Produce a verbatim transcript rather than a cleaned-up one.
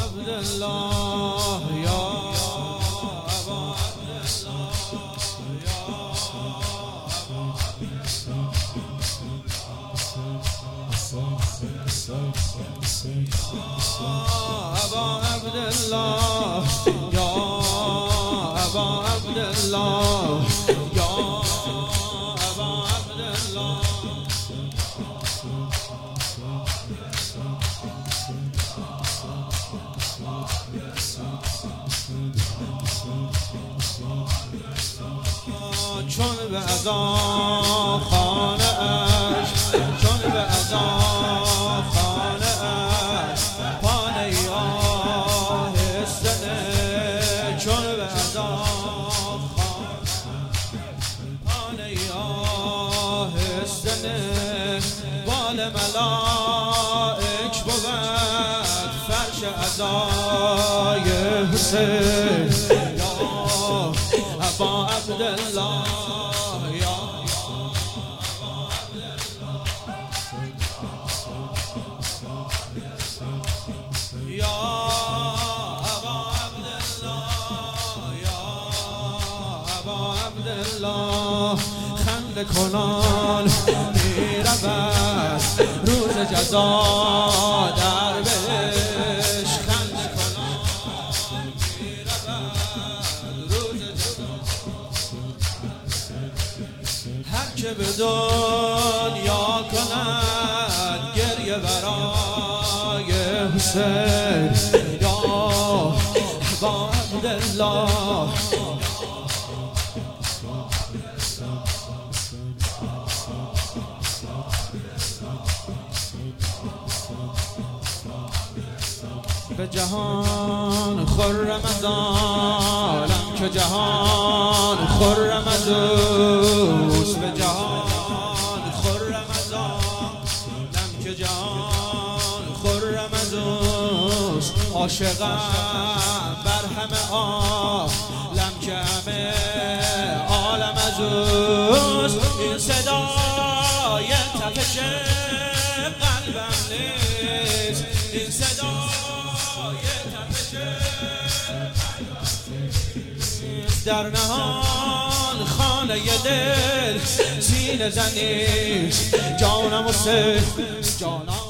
عبدالله یا ابا عبدالله یا ابا عبدالله یا ابا عبدالله چون به اذان خانه اش چون به اذان خانه اش پانه آهسته چون به اذان پانه آهسته بال ملائک بود فرش عزای حسین یا ابا عبدالله یا یا ابا عبدالله یا ابا عبدالله خنده کنان میرود روز جزا در بهش خنده کنان میرود روز جزا هر که به دنیا کند گریه برای حسین یا ابا عبدالله به جهان خرم از عالم که جهان خرم از اوست به جهان خرم از عالم که جهان خرم از اوست عاشقم بر همه عالم که همه عالم از اوست این صدای تپش قلبم نیست این صدا در نهان خانه دل سینه زنی جانم و سه جانم